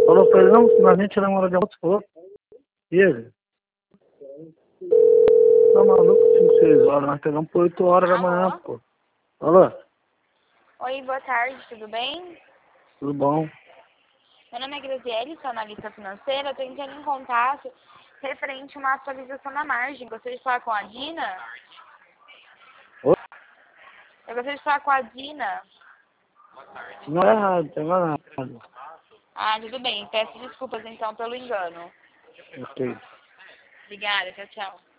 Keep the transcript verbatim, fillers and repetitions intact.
Falou pra ele, não, se a gente namora de almoço, falou. E ele? Tá maluco, cinco, seis horas, nós pegamos por oito horas da manhã, Alô? pô. Alô? Oi, boa tarde, tudo bem? Tudo bom? Meu nome é Graziele, sou analista financeira. Estou entrando em contato referente a uma atualização na margem. Gostaria de falar com a Dina? Oi? Eu gostaria de falar com a Dina. Não é errado, não é errado. Ah, tudo bem. Peço desculpas então pelo engano. Ok. Obrigada, tchau, tchau.